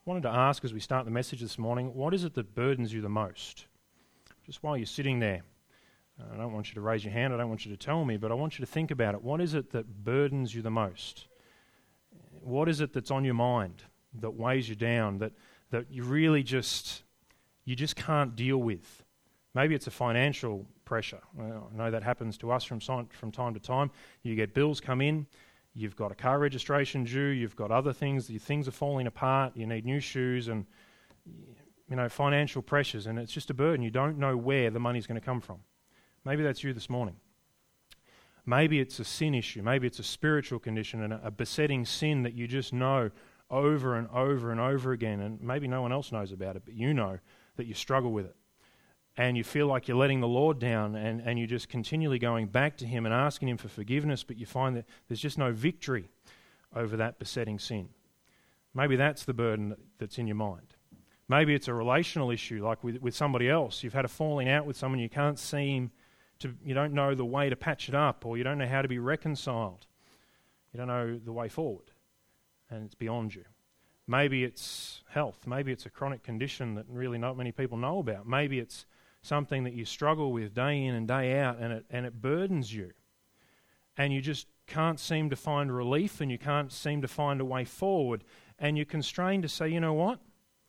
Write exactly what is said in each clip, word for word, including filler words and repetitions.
wanted to ask as we start the message this morning, what is it that burdens you the most? Just while you're sitting there, I don't want you to raise your hand, I don't want you to tell me, but I want you to think about it. What is it that burdens you the most? What is it that's on your mind, that weighs you down, that, that you really just, you just can't deal with? Maybe it's a financial pressure. Well, I know that happens to us from, from time to time. You get bills come in, you've got a car registration due, you've got other things, your things are falling apart, you need new shoes and, you know, financial pressures, and it's just a burden. You don't know where the money's going to come from. Maybe that's you this morning. Maybe it's a sin issue. Maybe it's a spiritual condition and a, a besetting sin that you just know over and over and over again, and maybe no one else knows about it, but you know that you struggle with it. And you feel like you're letting the Lord down, and, and you're just continually going back to Him and asking Him for forgiveness, but you find that there's just no victory over that besetting sin. Maybe that's the burden that's in your mind. Maybe it's a relational issue, like with, with somebody else. You've had a falling out with someone, you can't seem to, you don't know the way to patch it up, or you don't know how to be reconciled. You don't know the way forward, and it's beyond you. Maybe it's health. Maybe it's a chronic condition that really not many people know about. Maybe it's something that you struggle with day in and day out, and it and it burdens you. And you just can't seem to find relief, and you can't seem to find a way forward. And you're constrained to say, you know what?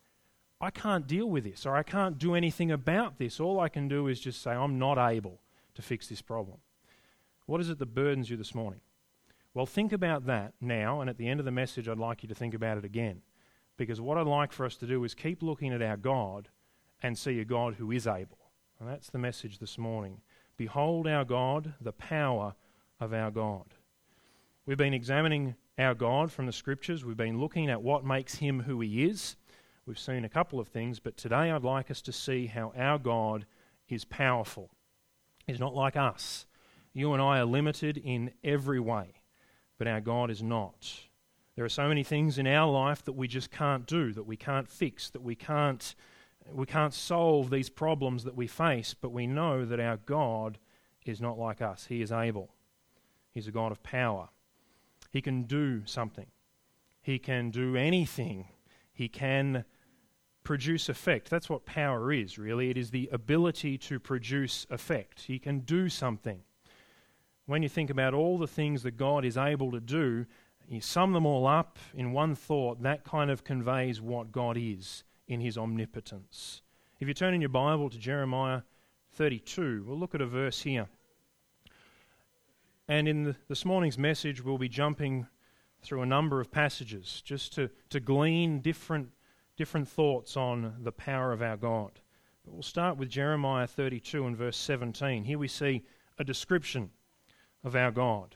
I can't deal with this, or I can't do anything about this. All I can do is just say, I'm not able to fix this problem. What is it that burdens you this morning? Well, think about that now, and at the end of the message, I'd like you to think about it again. Because what I'd like for us to do is keep looking at our God and see a God who is able. And that's the message this morning. Behold our God, the power of our God. We've been examining our God from the Scriptures. We've been looking at what makes Him who He is. We've seen a couple of things, but today I'd like us to see how our God is powerful. He's not like us. You and I are limited in every way, but our God is not. There are so many things in our life that we just can't do, that we can't fix, that we can't we can't solve these problems that we face, but we know that our God is not like us. He is able. He's a God of power. He can do something. He can do anything. He can produce effect. That's what power is, really. It is the ability to produce effect. He can do something. When you think about all the things that God is able to do, you sum them all up in one thought, that kind of conveys what God is in His omnipotence. If you turn in your Bible to Jeremiah thirty-two, we'll look at a verse here. And in the, this morning's message, we'll be jumping through a number of passages just to, to glean different, different thoughts on the power of our God. But we'll start with Jeremiah thirty-two and verse seventeen. Here we see a description of our God.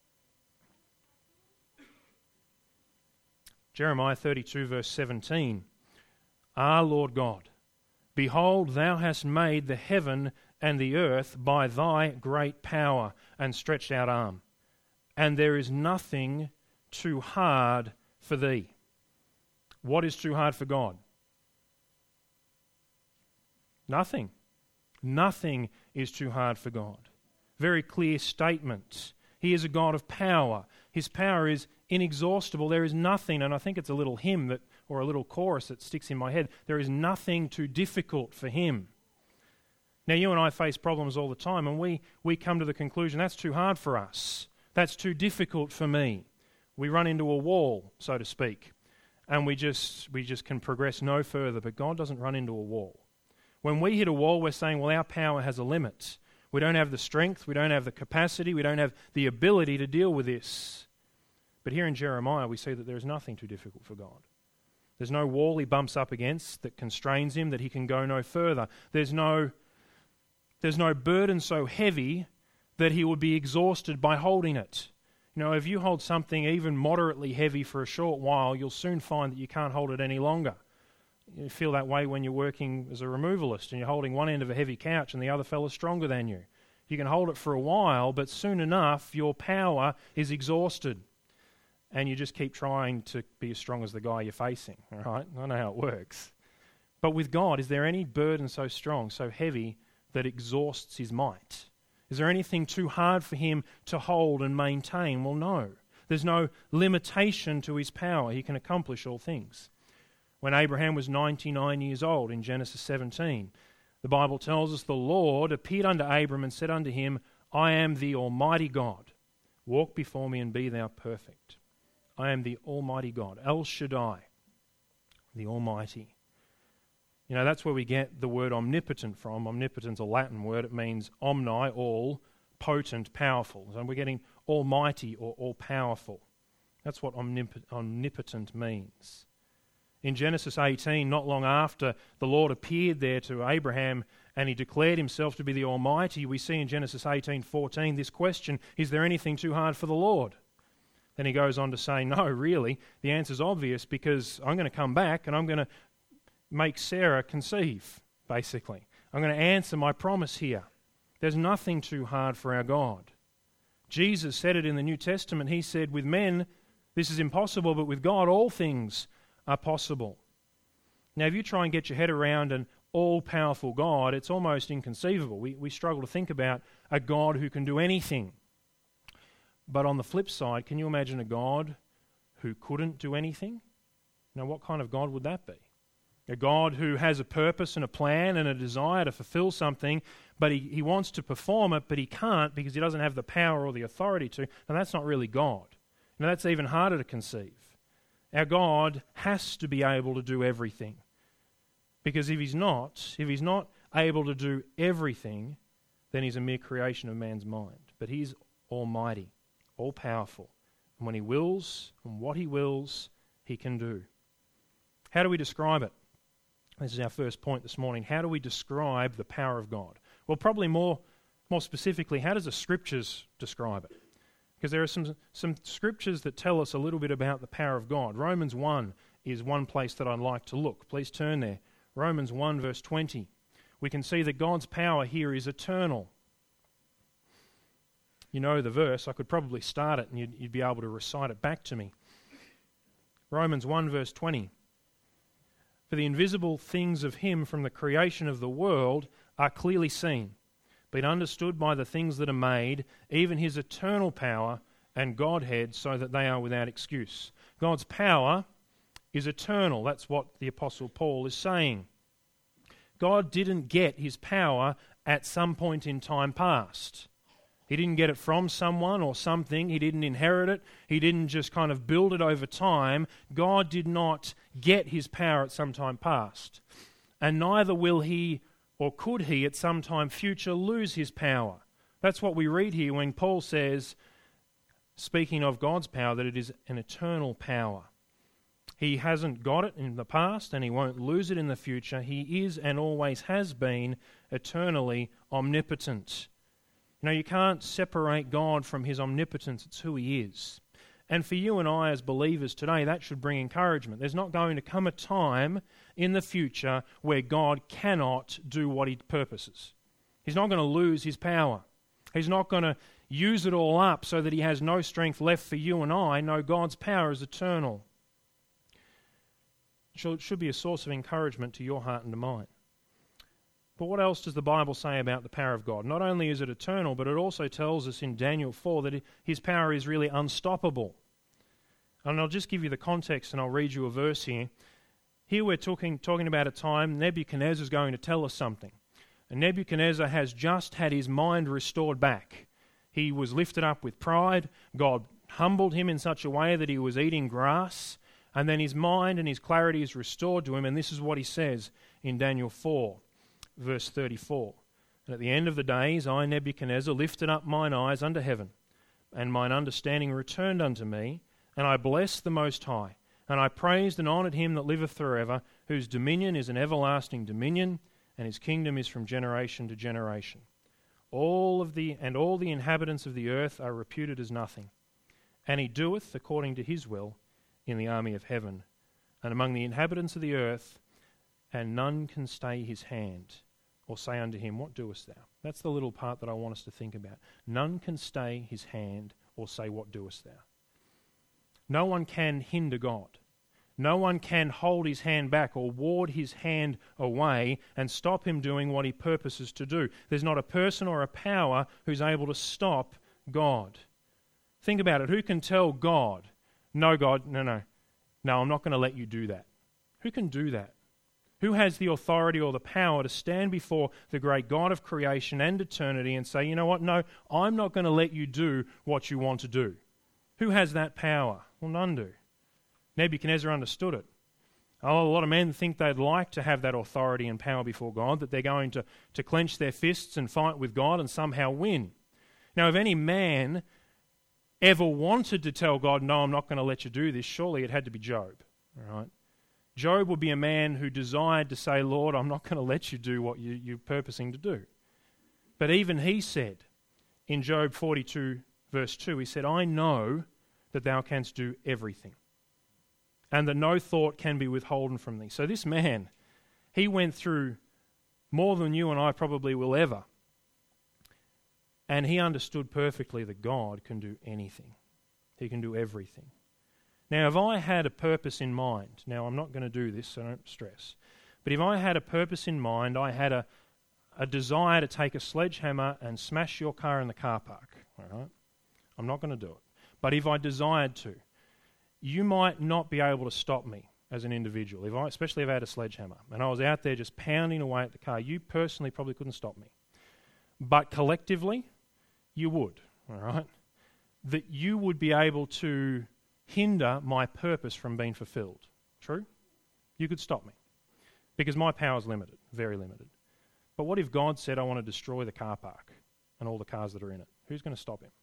Jeremiah thirty-two verse seventeen. Ah, Lord God, behold, Thou hast made the heaven and the earth by Thy great power and stretched out arm, and there is nothing too hard for Thee. What is too hard for God? Nothing. Nothing is too hard for God. Very clear statement. He is a God of power. His power is inexhaustible. There is nothing, and I think it's a little hymn that, or a little chorus that sticks in my head, there is nothing too difficult for Him. Now, you and I face problems all the time, and we, we come to the conclusion, that's too hard for us. That's too difficult for me. We run into a wall, so to speak, and we just we just can progress no further, but God doesn't run into a wall. When we hit a wall, we're saying, well, our power has a limit. We don't have the strength, we don't have the capacity, we don't have the ability to deal with this. But here in Jeremiah, we see that there is nothing too difficult for God. There's no wall He bumps up against that constrains Him, that He can go no further. There's no, there's no burden so heavy that He would be exhausted by holding it. You know, if you hold something even moderately heavy for a short while, you'll soon find that you can't hold it any longer. You feel that way when you're working as a removalist and you're holding one end of a heavy couch and the other fella's stronger than you. You can hold it for a while, but soon enough your power is exhausted and you just keep trying to be as strong as the guy you're facing. All right? I know how it works. But with God, is there any burden so strong, so heavy, that exhausts His might? Is there anything too hard for Him to hold and maintain? Well, no. There's no limitation to His power. He can accomplish all things. when Abraham was ninety-nine years old in Genesis seventeen. The Bible tells us the Lord appeared unto Abram and said unto him, I am the Almighty God. Walk before me and be thou perfect. I am the Almighty God, El Shaddai, the Almighty. You know, that's where we get the word omnipotent from. Omnipotent's a Latin word. It means omni, all, potent, powerful. So we're getting almighty or all-powerful. That's what omnip- omnipotent means. In Genesis eighteen, not long after the Lord appeared there to Abraham and he declared himself to be the Almighty, we see in Genesis eighteen fourteen this question, is there anything too hard for the Lord? Then he goes on to say, no, really, the answer's obvious, because I'm going to come back and I'm going to make Sarah conceive, basically. I'm going to answer my promise here. There's nothing too hard for our God. Jesus said it in the New Testament. He said, with men, this is impossible, but with God, all things are possible. Now, if you try and get your head around an all-powerful God, it's almost inconceivable. We, we struggle to think about a God who can do anything. But on the flip side, can you imagine a God who couldn't do anything? Now, what kind of God would that be? A God who has a purpose and a plan and a desire to fulfill something, but he, he wants to perform it, but he can't because he doesn't have the power or the authority to. And that's not really God. Now, that's even harder to conceive. Our God has to be able to do everything. Because if he's not, if he's not able to do everything, then he's a mere creation of man's mind. But he's almighty, all-powerful. And when he wills, and what he wills, he can do. How do we describe it? This is our first point this morning. How do we describe the power of God? Well, probably more, more specifically, how does the Scriptures describe it? Because there are some, some Scriptures that tell us a little bit about the power of God. Romans one is one place that I'd like to look. Please turn there. Romans one verse twenty. We can see that God's power here is eternal. You know the verse. I could probably start it and you'd, you'd be able to recite it back to me. Romans one verse twenty. For the invisible things of him from the creation of the world are clearly seen, being understood by the things that are made, even his eternal power and Godhead, so that they are without excuse. God's power is eternal. That's what the Apostle Paul is saying. God didn't get his power at some point in time past. He didn't get it from someone or something. He didn't inherit it. He didn't just kind of build it over time. God did not get his power at some time past. And neither will he or could he at some time future lose his power. That's what we read here when Paul says, speaking of God's power, that it is an eternal power. He hasn't got it in the past and he won't lose it in the future. He is and always has been eternally omnipotent. You know, you can't separate God from his omnipotence. It's who he is. And for you and I as believers today, that should bring encouragement. There's not going to come a time in the future where God cannot do what he purposes. He's not going to lose his power. He's not going to use it all up so that he has no strength left for you and I. No, God's power is eternal. It should be a source of encouragement to your heart and to mine. But what else does the Bible say about the power of God? Not only is it eternal, but it also tells us in Daniel four that his power is really unstoppable. And I'll just give you the context and I'll read you a verse here. Here we're talking, talking about a time Nebuchadnezzar is going to tell us something. And Nebuchadnezzar has just had his mind restored back. He was lifted up with pride. God humbled him in such a way that he was eating grass. And then his mind and his clarity is restored to him. And this is what he says in Daniel four. Verse thirty-four, and at the end of the days I, Nebuchadnezzar, lifted up mine eyes unto heaven, and mine understanding returned unto me, and I blessed the Most High, and I praised and honoured him that liveth forever, whose dominion is an everlasting dominion, and his kingdom is from generation to generation. All of the and all the inhabitants of the earth are reputed as nothing, and he doeth according to his will in the army of heaven, and among the inhabitants of the earth, and none can stay his hand, or say unto him, what doest thou? That's the little part that I want us to think about. None can stay his hand or say, what doest thou? No one can hinder God. No one can hold his hand back or ward his hand away and stop him doing what he purposes to do. There's not a person or a power who's able to stop God. Think about it. Who can tell God, no, God, no, no, no, I'm not going to let you do that. Who can do that? Who has the authority or the power to stand before the great God of creation and eternity and say, you know what, no, I'm not going to let you do what you want to do? Who has that power? Well, none do. Nebuchadnezzar understood it. Oh, a lot of men think they'd like to have that authority and power before God, that they're going to, to clench their fists and fight with God and somehow win. Now, if any man ever wanted to tell God, no, I'm not going to let you do this, surely it had to be Job. All right? Job would be a man who desired to say, Lord, I'm not going to let you do what you, you're purposing to do. But even he said in Job forty-two, verse two, he said, I know that thou canst do everything, and that no thought can be withholden from thee. So this man, he went through more than you and I probably will ever. And he understood perfectly that God can do anything. He can do everything. Now, if I had a purpose in mind, now I'm not going to do this, so don't stress, but if I had a purpose in mind, I had a, a desire to take a sledgehammer and smash your car in the car park, all right? I'm not going to do it. But if I desired to, you might not be able to stop me as an individual, if I, especially if I had a sledgehammer and I was out there just pounding away at the car. You personally probably couldn't stop me. But collectively, you would, all right? That you would be able to hinder my purpose from being fulfilled. True? You could stop me because my power is limited, very limited. But what if God said, I want to destroy the car park and all the cars that are in it? Who's going to stop him?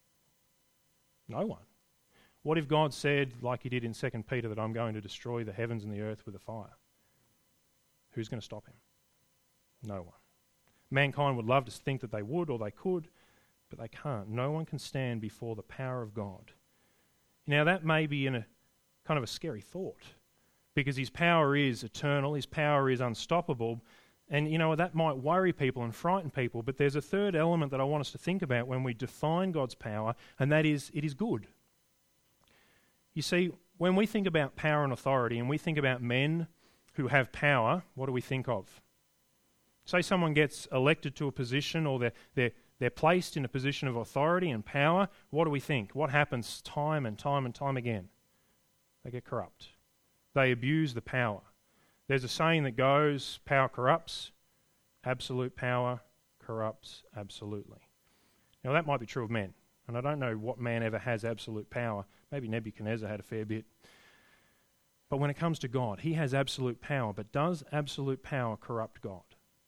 No one. What if God said, like he did in Second Peter, that I'm going to destroy the heavens and the earth with a fire? Who's going to stop him? No one. Mankind would love to think that they would or they could, but they can't. No one can stand before the power of God. Now that may be in a kind of a scary thought, because his power is eternal, his power is unstoppable, and you know that might worry people and frighten people, but there's a third element that I want us to think about when we define God's power, and that is it is good. You see, when we think about power and authority and we think about men who have power, what do we think of? Say someone gets elected to a position, or they're, they're, they're placed in a position of authority and power, what do we think? What happens time and time and time again? They get corrupt. They abuse the power. There's a saying that goes, power corrupts, absolute power corrupts absolutely. Now that might be true of men, and I don't know what man ever has absolute power. Maybe Nebuchadnezzar had a fair bit. But when it comes to God, he has absolute power, but does absolute power corrupt God?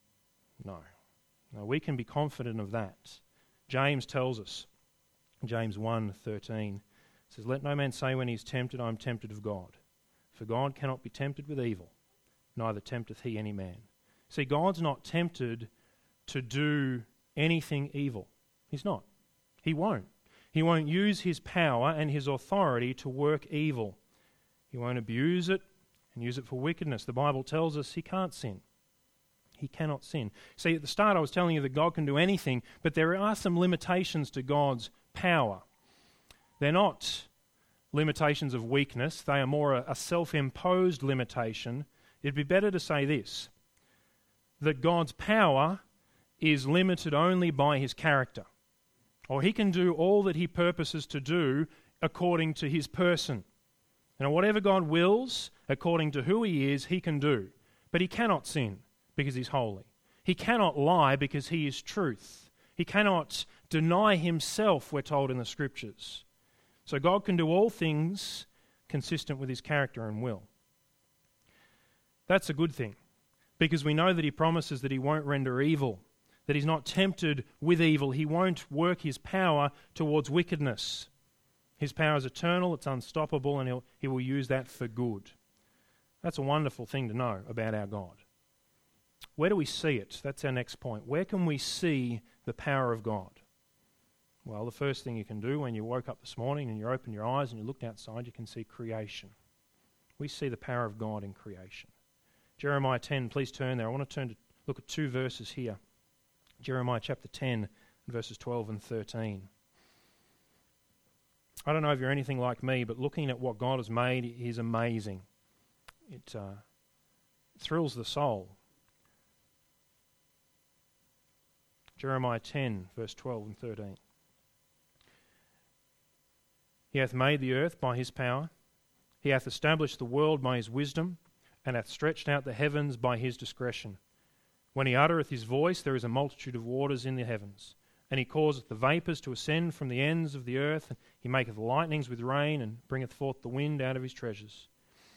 No. No, we can be confident of that. James tells us, James one thirteen, says, let no man say when he is tempted, I am tempted of God. For God cannot be tempted with evil, neither tempteth he any man. See, God's not tempted to do anything evil. He's not. He won't. He won't use his power and his authority to work evil. He won't abuse it and use it for wickedness. The Bible tells us he can't sin. He cannot sin. See, at the start I was telling you that God can do anything, but there are some limitations to God's power. They're not limitations of weakness. They are more a, a self-imposed limitation. It'd be better to say this, that God's power is limited only by his character. Or he can do all that he purposes to do according to his person. And whatever God wills, according to who he is, he can do. But he cannot sin because he's holy. He cannot lie because he is truth. He cannot deny himself, we're told in the Scriptures. So God can do all things consistent with his character and will. That's a good thing, because we know that he promises that he won't render evil, that he's not tempted with evil. He won't work his power towards wickedness. His power is eternal, it's unstoppable, and he'll, he will use that for good. That's a wonderful thing to know about our God. Where do we see it? That's our next point. Where can we see the power of God? Well, the first thing you can do when you woke up this morning and you open your eyes and you looked outside, you can see creation. We see the power of God in creation. Jeremiah ten, please turn there. I want to turn to look at two verses here. Jeremiah chapter ten, verses twelve and thirteen. I don't know if you're anything like me, but looking at what God has made is amazing. It uh, thrills the soul. Jeremiah ten, verse twelve and thirteen. He hath made the earth by his power. He hath established the world by his wisdom. and hath stretched out the heavens by his discretion. When he uttereth his voice, there is a multitude of waters in the heavens. And he causeth the vapours to ascend from the ends of the earth, and he maketh lightnings with rain, and bringeth forth the wind out of his treasures.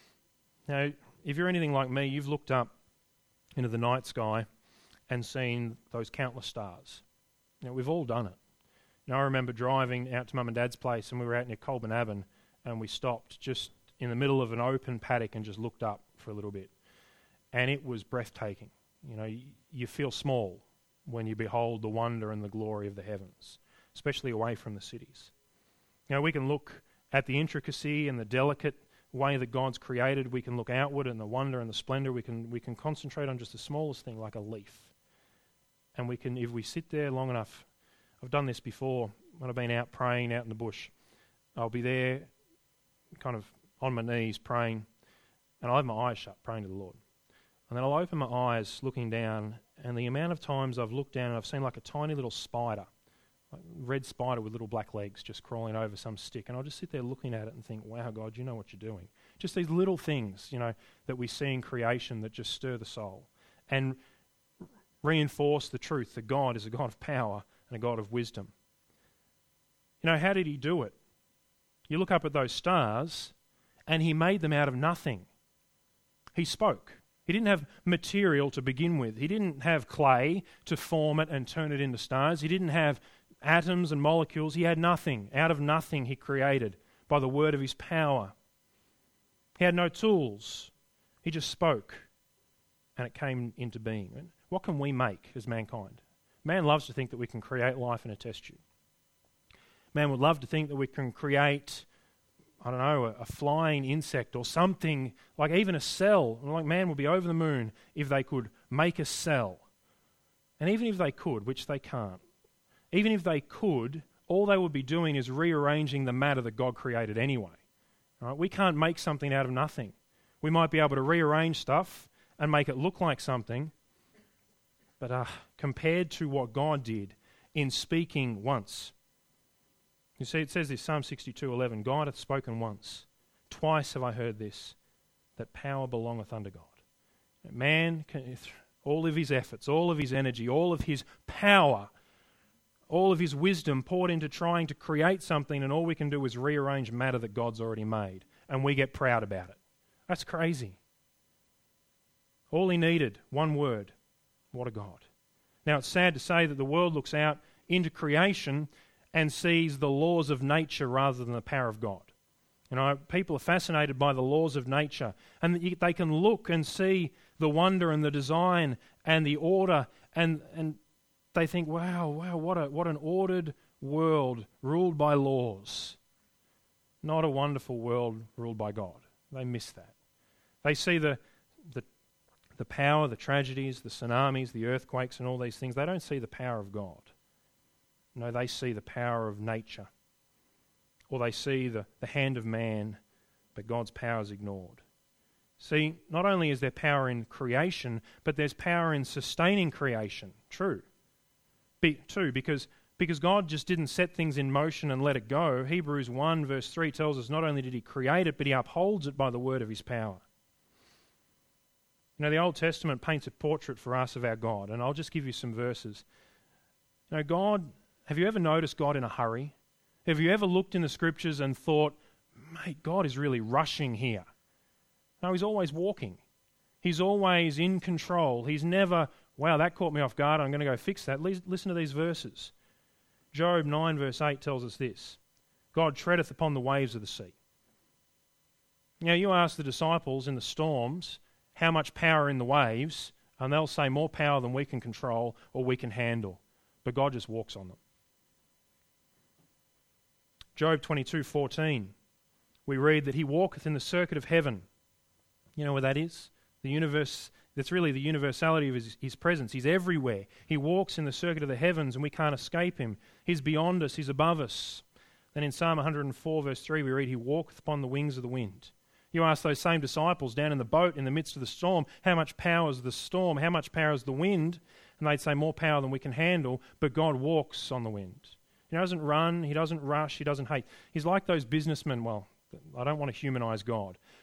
Now, if you're anything like me, you've looked up into the night sky and seen those countless stars. Now, we've all done it. Now, I remember driving out to Mum and Dad's place, and we were out near Colburn, and we stopped just in the middle of an open paddock and just looked up for a little bit. And it was breathtaking. You know, you, you feel small when you behold the wonder and the glory of the heavens, especially away from the cities. You know, we can look at the intricacy and the delicate way that God's created. We can look outward and the wonder and the splendor. We can we can concentrate on just the smallest thing, like a leaf. And we can, if we sit there long enough, I've done this before when I've been out praying out in the bush. I'll be there kind of on my knees praying, and I'll have my eyes shut praying to the Lord. And then I'll open my eyes looking down, and the amount of times I've looked down and I've seen like a tiny little spider, like a red spider with little black legs just crawling over some stick, and I'll just sit there looking at it and think, wow, God, you know what you're doing. Just these little things, you know, that we see in creation that just stir the soul and reinforce the truth that God is a God of power and a God of wisdom. You know, how did he do it? You look up at those stars, and he made them out of nothing. He spoke. He didn't have material to begin with. He didn't have clay to form it and turn it into stars. He didn't have atoms and molecules. He had nothing. Out of nothing he created by the word of his power. He had no tools. He just spoke, and it came into being. What can we make as mankind? Man loves to think that we can create life in a test tube. Man would love to think that we can create, I don't know, a, a flying insect or something, like even a cell. Like man would be over the moon if they could make a cell. And even if they could, which they can't, even if they could, all they would be doing is rearranging the matter that God created anyway. All right? We can't make something out of nothing. We might be able to rearrange stuff and make it look like something, but uh, compared to what God did in speaking once. You see, it says this, Psalm sixty-two eleven, God hath spoken once, twice have I heard this, that power belongeth unto God. Man, can, all of his efforts, all of his energy, all of his power, all of his wisdom poured into trying to create something, and all we can do is rearrange matter that God's already made, and we get proud about it. That's crazy. All he needed, one word. What a God. Now, it's sad to say that the world looks out into creation and sees the laws of nature rather than the power of God. You know, people are fascinated by the laws of nature, and they can look and see the wonder and the design and the order, and and they think, wow, wow, what a what an ordered world ruled by laws. Not a wonderful world ruled by God. They miss that. They see the the the power, the tragedies, the tsunamis, the earthquakes, and all these things. They don't see the power of God. No, they see the power of nature. Or they see the, the hand of man, but God's power is ignored. See, not only is there power in creation, but there's power in sustaining creation. True. Be, too, because, because God just didn't set things in motion and let it go. Hebrews one verse three tells us not only did he create it, but he upholds it by the word of his power. You know, the Old Testament paints a portrait for us of our God, and I'll just give you some verses. You know, God... Have you ever noticed God in a hurry? Have you ever looked in the scriptures and thought, mate, God is really rushing here? No, he's always walking. He's always in control. He's never, wow, that caught me off guard, I'm going to go fix that. Listen to these verses. Job nine verse eight tells us this. God treadeth upon the waves of the sea. Now, you ask the disciples in the storms how much power in the waves, and they'll say more power than we can control or we can handle. But God just walks on them. Job twenty-two fourteen, we read that he walketh in the circuit of heaven. You know where that is? The universe, that's really the universality of his, his presence. He's everywhere. He walks in the circuit of the heavens and we can't escape him. He's beyond us. He's above us. Then in Psalm one hundred four verse three we read, he walketh upon the wings of the wind. You ask those same disciples down in the boat in the midst of the storm, how much power is the storm? How much power is the wind? And they'd say more power than we can handle, but God walks on the wind. He doesn't run, he doesn't rush, he doesn't hate. He's like those businessmen, well, I don't want to humanize God,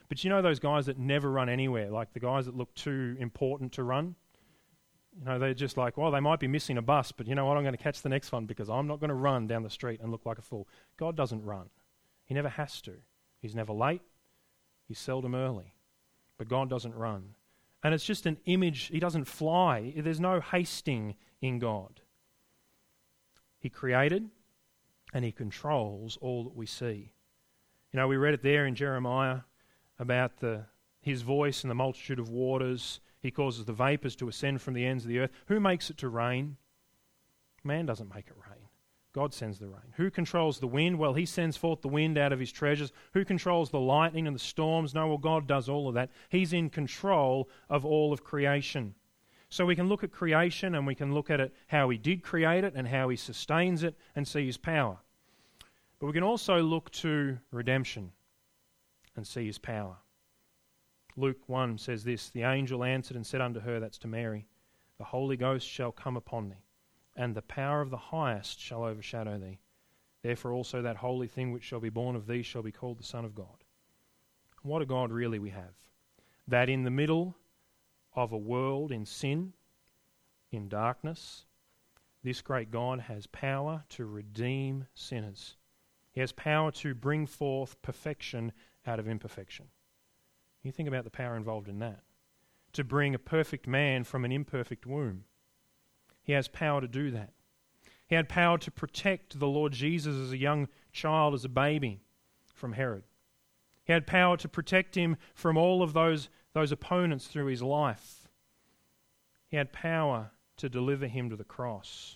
But you know those guys that never run anywhere, like the guys that look too important to run? You know, they're just like, well, they might be missing a bus, but you know what, I'm going to catch the next one because I'm not going to run down the street and look like a fool. God doesn't run. He never has to. He's never late. He's seldom early. But God doesn't run. And it's just an image. He doesn't fly. There's no hasting in God. He created and He controls all that we see. You know, we read it there in Jeremiah about the His voice and the multitude of waters. He causes the vapors to ascend from the ends of the earth. Who makes it to rain? Man doesn't make it rain. God sends the rain. Who controls the wind? Well, He sends forth the wind out of His treasures. Who controls the lightning and the storms? No, well, God does all of that. He's in control of all of creation. So we can look at creation and we can look at it how He did create it and how He sustains it and see His power. But we can also look to redemption and see His power. Luke one says this, the angel answered and said unto her, that's to Mary, the Holy Ghost shall come upon thee, and the power of the highest shall overshadow thee. Therefore also that holy thing which shall be born of thee shall be called the Son of God. What a God really we have. That in the middle of a world in sin, in darkness, this great God has power to redeem sinners. He has power to bring forth perfection out of imperfection. You think about the power involved in that. To bring a perfect man from an imperfect womb. He has power to do that. He had power to protect the Lord Jesus as a young child, as a baby, from Herod. He had power to protect him from all of those, those opponents through his life. He had power to deliver him to the cross.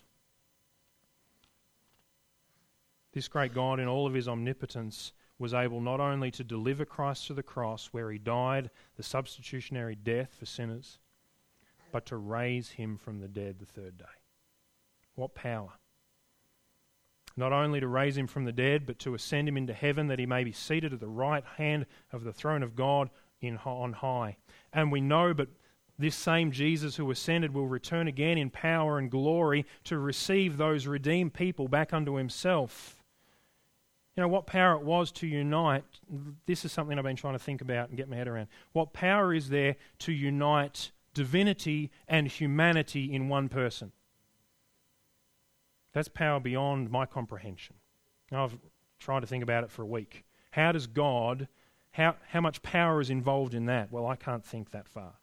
This great God, in all of His omnipotence, was able not only to deliver Christ to the cross where He died, the substitutionary death for sinners, but to raise Him from the dead the third day. What power! Not only to raise Him from the dead, but to ascend Him into heaven that He may be seated at the right hand of the throne of God in, on high. And we know, but this same Jesus who ascended will return again in power and glory to receive those redeemed people back unto Himself. You know, what power it was to unite, this is something I've been trying to think about and get my head around. What power is there to unite divinity and humanity in one person? That's power beyond my comprehension. Now, I've tried to think about it for a week. How does God, how, how much power is involved in that? Well, I can't think that far.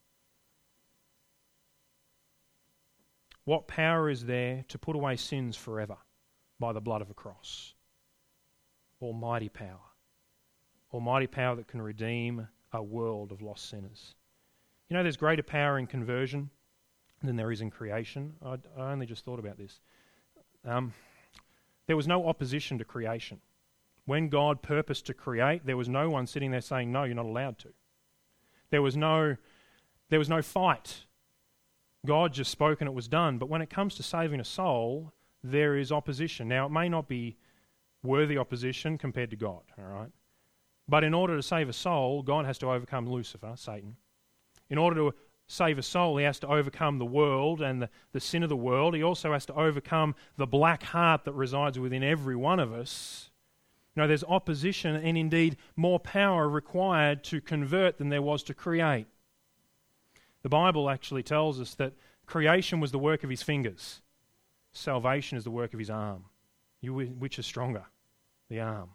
What power is there to put away sins forever by the blood of a cross? Almighty power. Almighty power that can redeem a world of lost sinners. You know, there's greater power in conversion than there is in creation. I, I only just thought about this. Um, there was no opposition to creation. When God purposed to create, there was no one sitting there saying, no, you're not allowed to. There was no, there was no fight. God just spoke and it was done. But when it comes to saving a soul, there is opposition. Now, it may not be worthy opposition compared to God, all right? But in order to save a soul, God has to overcome Lucifer, Satan. In order to save a soul, He has to overcome the world and the, the sin of the world. He also has to overcome the black heart that resides within every one of us. You know, there's opposition and indeed more power required to convert than there was to create. The Bible actually tells us that creation was the work of His fingers. Salvation is the work of His arm. You, which is stronger? The arm.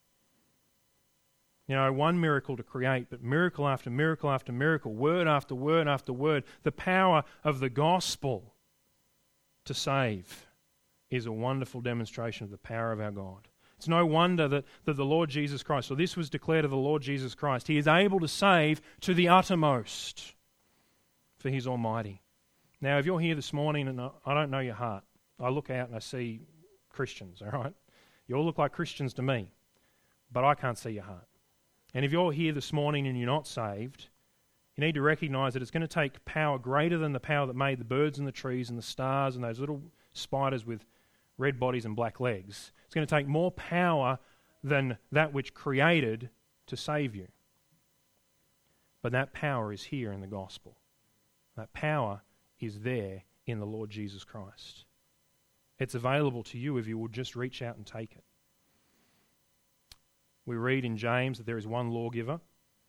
You know, one miracle to create, but miracle after miracle after miracle, word after word after word. The power of the gospel to save is a wonderful demonstration of the power of our God. It's no wonder that, that the Lord Jesus Christ, so this was declared of the Lord Jesus Christ, He is able to save to the uttermost, for He's almighty. Now, if you're here this morning and I don't know your heart, I look out and I see Christians, all right? You all look like Christians to me, but I can't see your heart. And if you're here this morning and you're not saved, you need to recognize that it's going to take power greater than the power that made the birds and the trees and the stars and those little spiders with red bodies and black legs. It's going to take more power than that which created to save you. But that power is here in the gospel. That power is there in the Lord Jesus Christ. It's available to you if you will just reach out and take it. We read in James that there is one lawgiver,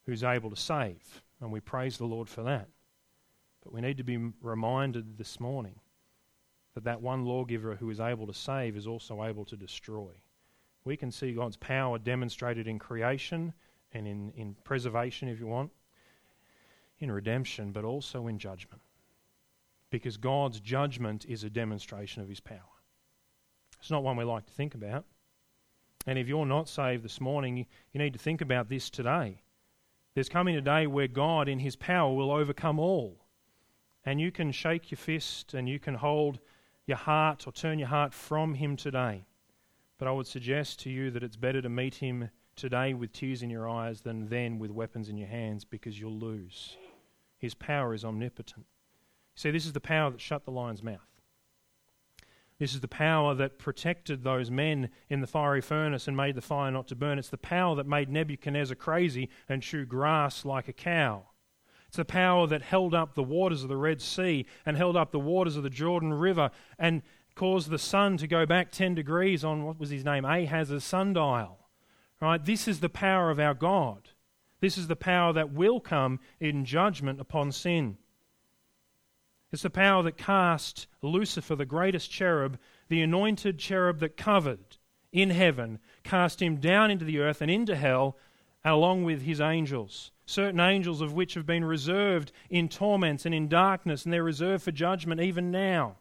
who's able to save, and we praise the Lord for that. But we need to be reminded this morning that that one lawgiver who is able to save is also able to destroy. We can see God's power demonstrated in creation and in, in preservation, if you want, in redemption, but also in judgment. Because God's judgment is a demonstration of his power. It's not one we like to think about. And if you're not saved this morning, you, you need to think about this today. There's coming a day where God in his power will overcome all. And you can shake your fist and you can hold your heart or turn your heart from him today. But I would suggest to you that it's better to meet him today with tears in your eyes than then with weapons in your hands, because you'll lose. His power is omnipotent. See, this is the power that shut the lion's mouth. This is the power that protected those men in the fiery furnace and made the fire not to burn. It's the power that made Nebuchadnezzar crazy and chew grass like a cow. It's the power that held up the waters of the Red Sea and held up the waters of the Jordan River and caused the sun to go back ten degrees on, what was his name, Ahaz's sundial. Right? This is the power of our God. This is the power that will come in judgment upon sin. It's the power that cast Lucifer, the greatest cherub, the anointed cherub that covered in heaven, cast him down into the earth and into hell along with his angels. Certain angels of which have been reserved in torments and in darkness, and they're reserved for judgment even now.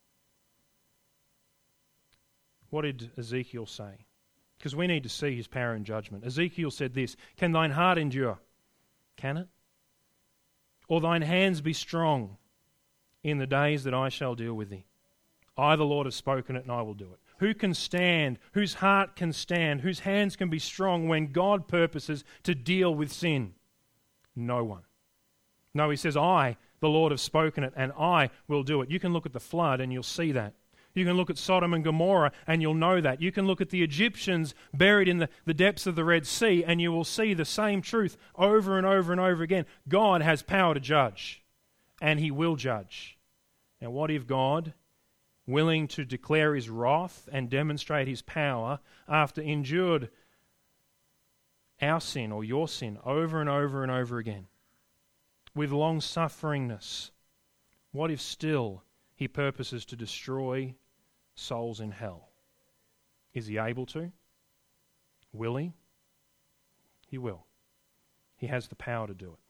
What did Ezekiel say? Because we need to see his power in judgment. Ezekiel said this, "Can thine heart endure? Can it? Or thine hands be strong in the days that I shall deal with thee? I, the Lord, have spoken it, and I will do it." Who can stand? Whose heart can stand? Whose hands can be strong when God purposes to deal with sin? No one. No, he says, I, the Lord, have spoken it, and I will do it. You can look at the flood and you'll see that. You can look at Sodom and Gomorrah and you'll know that. You can look at the Egyptians buried in the, the depths of the Red Sea and you will see the same truth over and over and over again. God has power to judge, and he will judge. Now, what if God, willing to declare his wrath and demonstrate his power after endured our sin or your sin over and over and over again with long-sufferingness, what if still he purposes to destroy souls in hell? Is he able to? Will he? He will. He has the power to do it.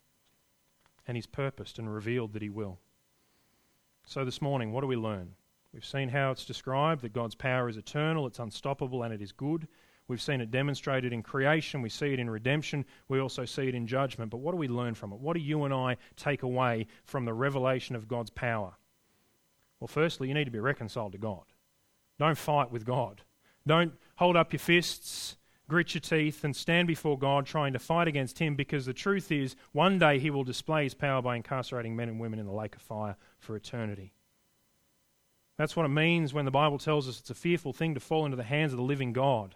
And he's purposed and revealed that he will. So this morning, what do we learn? We've seen how it's described, that God's power is eternal, it's unstoppable, and it is good. We've seen it demonstrated in creation, we see it in redemption, we also see it in judgment. But what do we learn from it? What do you and I take away from the revelation of God's power? Well, firstly, you need to be reconciled to God. Don't fight with God. Don't hold up your fists, grit your teeth, and stand before God trying to fight against him, because the truth is, one day he will display his power by incarcerating men and women in the lake of fire for eternity. That's what it means when the Bible tells us it's a fearful thing to fall into the hands of the living God.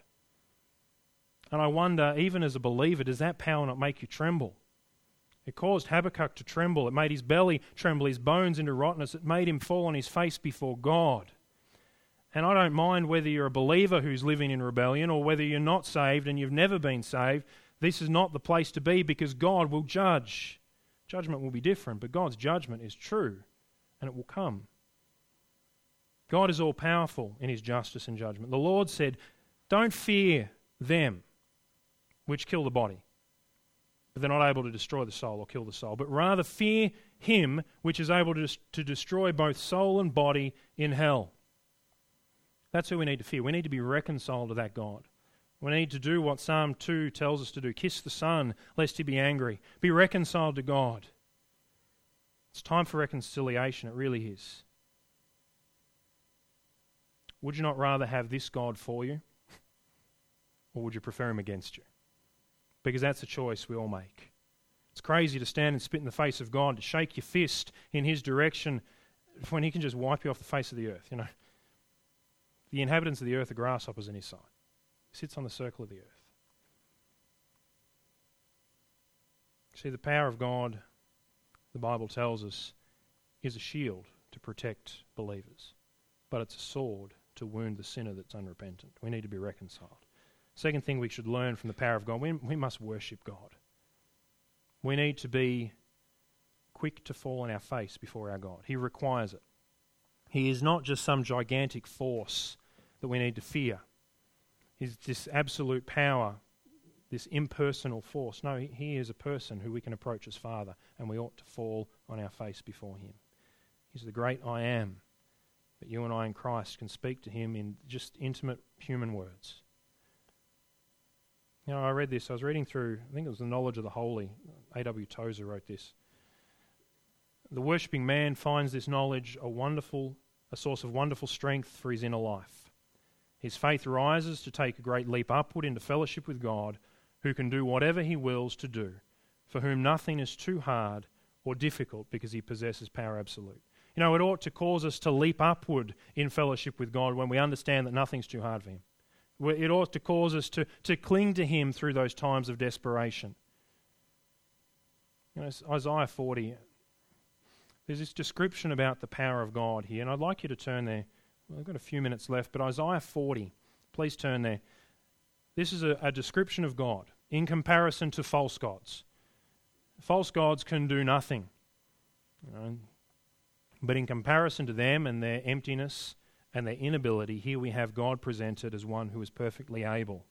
And I wonder, even as a believer, does that power not make you tremble? It caused Habakkuk to tremble. It made his belly tremble, his bones into rottenness. It made him fall on his face before God. And I don't mind whether you're a believer who's living in rebellion or whether you're not saved and you've never been saved. This is not the place to be, because God will judge. Judgment will be different, but God's judgment is true and it will come. God is all-powerful in his justice and judgment. The Lord said, don't fear them which kill the body, but they're not able to destroy the soul or kill the soul, but rather fear him which is able to, to destroy both soul and body in hell. That's who we need to fear. We need to be reconciled to that God. We need to do what Psalm two tells us to do. Kiss the Son, lest he be angry. Be reconciled to God. It's time for reconciliation. It really is. Would you not rather have this God for you? Or would you prefer him against you? Because that's a choice we all make. It's crazy to stand and spit in the face of God, to shake your fist in his direction when he can just wipe you off the face of the earth, you know. The inhabitants of the earth are grasshoppers in his sight. He sits on the circle of the earth. See, the power of God, the Bible tells us, is a shield to protect believers, but it's a sword to wound the sinner that's unrepentant. We need to be reconciled. Second thing we should learn from the power of God, we, we must worship God. We need to be quick to fall on our face before our God. He requires it. He is not just some gigantic force that we need to fear. He's this absolute power, this impersonal force. No, he is a person who we can approach as Father, and we ought to fall on our face before him. He's the great I am, but you and I in Christ can speak to him in just intimate human words. You know, I read this, I was reading through, I think it was The Knowledge of the Holy. A W Tozer wrote this. The worshipping man finds this knowledge a wonderful, a source of wonderful strength for his inner life. His faith rises to take a great leap upward into fellowship with God, who can do whatever he wills to do, for whom nothing is too hard or difficult because he possesses power absolute. You know, it ought to cause us to leap upward in fellowship with God when we understand that nothing's too hard for him. It ought to cause us to, to cling to him through those times of desperation. You know, Isaiah forty, there's this description about the power of God here, and I'd like you to turn there. Well, I've got a few minutes left, but Isaiah forty, please turn there. This is a, a description of God in comparison to false gods. False gods can do nothing. You know, but in comparison to them and their emptiness and their inability, here we have God presented as one who is perfectly able.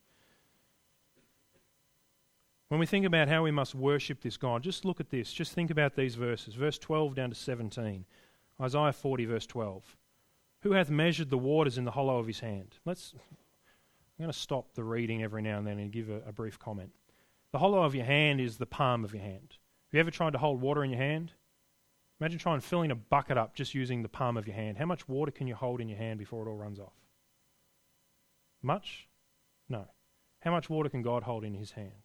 When we think about how we must worship this God, just look at this. Just think about these verses. Verse twelve down to seventeen. Isaiah forty, verse twelve. Who hath measured the waters in the hollow of his hand? Let's. I'm going to stop the reading every now and then and give a, a brief comment. The hollow of your hand is the palm of your hand. Have you ever tried to hold water in your hand? Imagine trying filling a bucket up just using the palm of your hand. How much water can you hold in your hand before it all runs off? Much? No. How much water can God hold in his hand?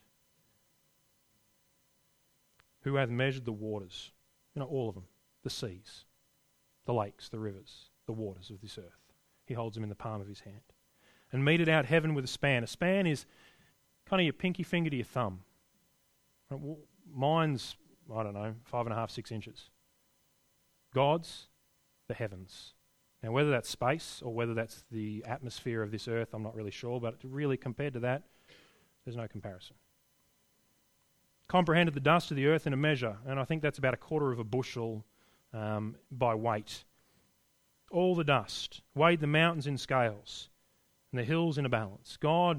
Who hath measured the waters? You know, all of them. The seas, the lakes, the rivers, the waters of this earth. He holds them in the palm of his hand. And meted out heaven with a span. A span is kind of your pinky finger to your thumb. Mine's, I don't know, five and a half, six inches. God's, the heavens. Now, whether that's space or whether that's the atmosphere of this earth, I'm not really sure, but really compared to that, there's no comparison. Comprehended the dust of the earth in a measure, and I think that's about a quarter of a bushel um, by weight. All the dust, weighed the mountains in scales, and the hills in a balance. God,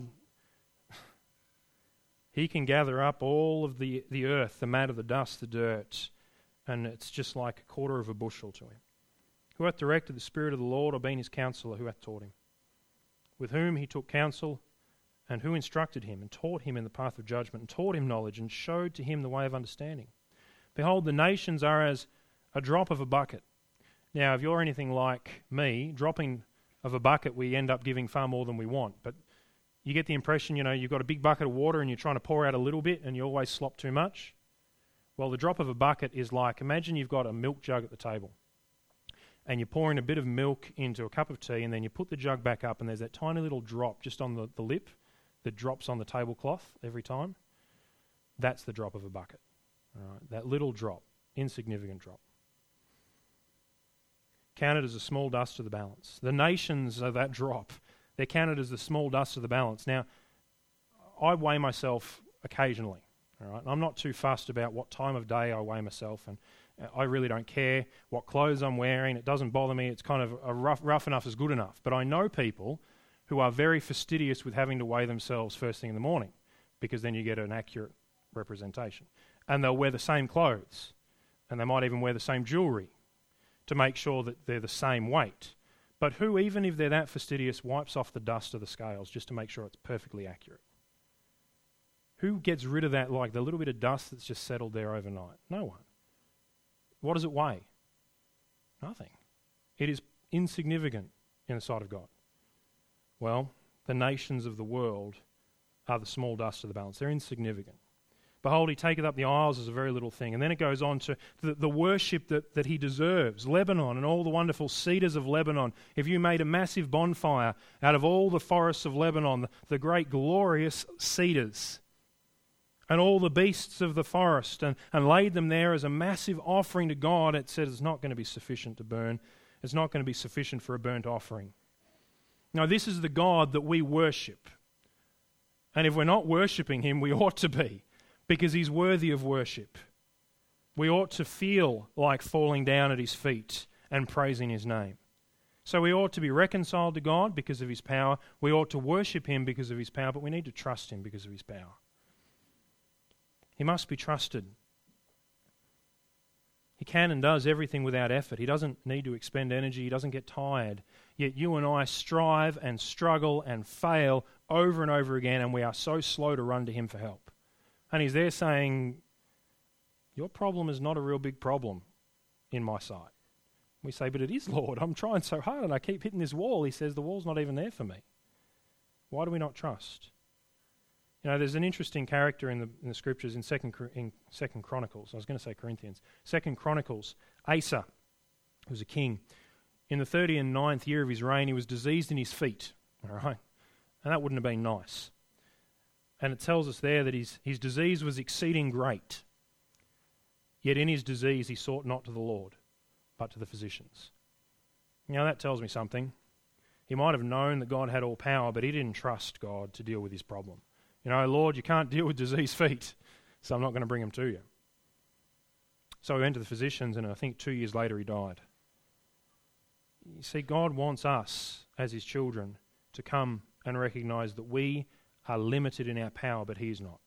he can gather up all of the, the earth, the matter, the dust, the dirt, and it's just like a quarter of a bushel to him. Who hath directed the Spirit of the Lord, or been his counsellor? Who hath taught him? With whom he took counsel, and who instructed him, and taught him in the path of judgment, and taught him knowledge, and showed to him the way of understanding. Behold, the nations are as a drop of a bucket. Now, if you're anything like me, dropping of a bucket, we end up giving far more than we want. But you get the impression, you know, you've got a big bucket of water and you're trying to pour out a little bit and you always slop too much. Well, the drop of a bucket is like, imagine you've got a milk jug at the table and you're pouring a bit of milk into a cup of tea, and then you put the jug back up and there's that tiny little drop just on the, the lip that drops on the tablecloth every time. That's the drop of a bucket. All right, that little drop, insignificant drop. Counted as a small dust of the balance. The nations are that drop. They're counted as the small dust of the balance. Now, I weigh myself occasionally. All right, I'm not too fussed about what time of day I weigh myself, and I really don't care what clothes I'm wearing. It doesn't bother me. It's kind of a rough, rough enough is good enough. But I know people who are very fastidious with having to weigh themselves first thing in the morning, because then you get an accurate representation. And they'll wear the same clothes, and they might even wear the same jewellery to make sure that they're the same weight. But who, even if they're that fastidious, wipes off the dust of the scales just to make sure it's perfectly accurate? Who gets rid of that, like the little bit of dust that's just settled there overnight? No one. What does it weigh? Nothing. It is insignificant in the sight of God. Well, the nations of the world are the small dust of the balance. They're insignificant. Behold, he taketh up the isles as a very little thing. And then it goes on to the, the worship that, that he deserves. Lebanon and all the wonderful cedars of Lebanon. If you made a massive bonfire out of all the forests of Lebanon, the, the great glorious cedars, and all the beasts of the forest, and, and laid them there as a massive offering to God, it said it's not going to be sufficient to burn. It's not going to be sufficient for a burnt offering. Now, this is the God that we worship. And if we're not worshipping him, we ought to be. because he's worthy of worship. We ought to feel like falling down at his feet and praising his name. So we ought to be reconciled to God because of his power. We ought to worship him because of his power, but we need to trust him because of his power. He must be trusted. He can and does everything without effort. He doesn't need to expend energy. He doesn't get tired. Yet you and I strive and struggle and fail over and over again, and we are so slow to run to him for help. And he's there saying, your problem is not a real big problem in my sight. We say, but it is, Lord. I'm trying so hard and I keep hitting this wall. He says, the wall's not even there for me. Why do we not trust? You know, there's an interesting character in the, in the scriptures in Second in Second Chronicles. I was going to say Corinthians. Second Chronicles, Asa, who was a king. In the thirty and ninth year of his reign, he was diseased in his feet. All right, and that wouldn't have been nice. And it tells us there that his his disease was exceeding great. Yet in his disease he sought not to the Lord, but to the physicians. You know, that tells me something. He might have known that God had all power, but he didn't trust God to deal with his problem. You know, Lord, you can't deal with diseased feet, so I'm not going to bring them to you. So he went to the physicians, and I think two years later he died. You see, God wants us, as his children, to come and recognize that we are limited in our power, but he is not.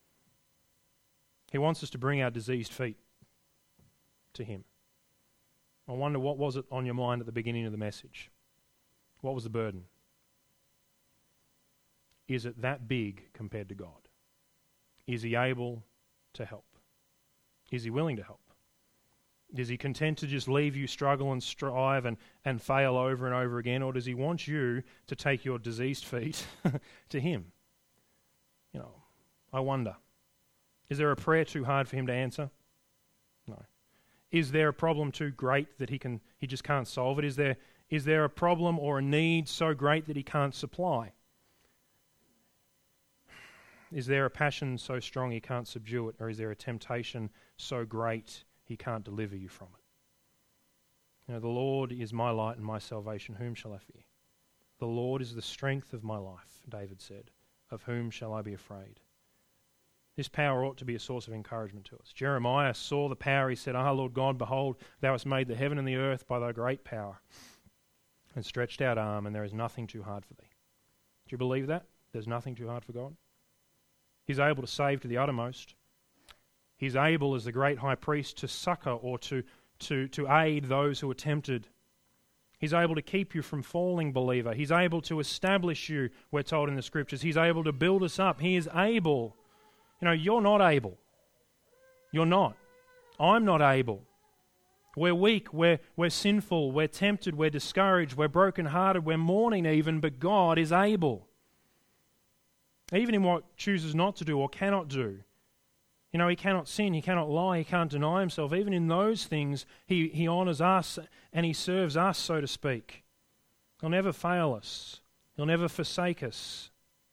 He wants us to bring our diseased feet to him. I wonder, what was it on your mind at the beginning of the message? What was the burden? Is it that big compared to God? Is he able to help? Is he willing to help? Is he content to just leave you struggle and strive and, and fail over and over again? Or does he want you to take your diseased feet to him? You know, I wonder. Is there a prayer too hard for him to answer? No. Is there a problem too great that he can he just can't solve it? Is there is there a problem or a need so great that he can't supply? Is there a passion so strong he can't subdue it? Or is there a temptation so great he can't deliver you from it? You know, the Lord is my light and my salvation. Whom shall I fear? The Lord is the strength of my life, David said. Of whom shall I be afraid? This power ought to be a source of encouragement to us. Jeremiah saw the power. He said, Ah, Lord God, behold, thou hast made the heaven and the earth by thy great power, and stretched out arm, and there is nothing too hard for thee. Do you believe that? There's nothing too hard for God? He's able to save to the uttermost. He's able, as the great high priest, to succor or to, to, to aid those who are tempted. He's able to keep you from falling, believer. He's able to establish you, we're told in the scriptures. He's able to build us up. He is able. You know, you're not able. You're not. I'm not able. We're weak, we're, we're sinful, we're tempted, we're discouraged, we're brokenhearted, we're mourning even, but God is able. Even in what chooses not to do or cannot do. You know, he cannot sin, he cannot lie, he can't deny himself. Even in those things, he, he honours us and he serves us, so to speak. He'll never fail us. He'll never forsake us.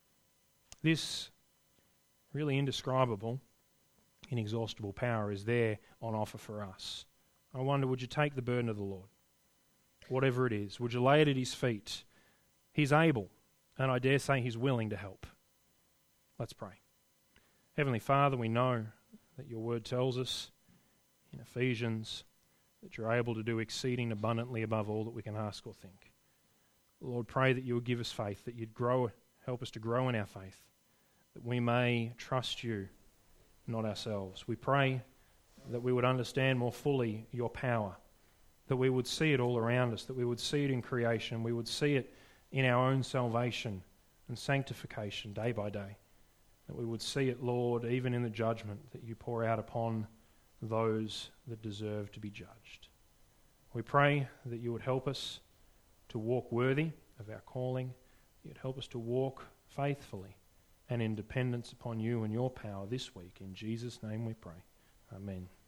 This really indescribable, inexhaustible power is there on offer for us. I wonder, would you take the burden of the Lord? Whatever it is, would you lay it at his feet? He's able, and I dare say he's willing to help. Let's pray. Heavenly Father, we know that your word tells us in Ephesians that you're able to do exceeding abundantly above all that we can ask or think. Lord, pray that you would give us faith, that you'd grow, help us to grow in our faith, that we may trust you, not ourselves. We pray that we would understand more fully your power, that we would see it all around us, that we would see it in creation, we would see it in our own salvation and sanctification day by day, that we would see it, Lord, even in the judgment that you pour out upon those that deserve to be judged. We pray that you would help us to walk worthy of our calling, you'd help us to walk faithfully and in dependence upon you and your power this week. In Jesus' name we pray. Amen.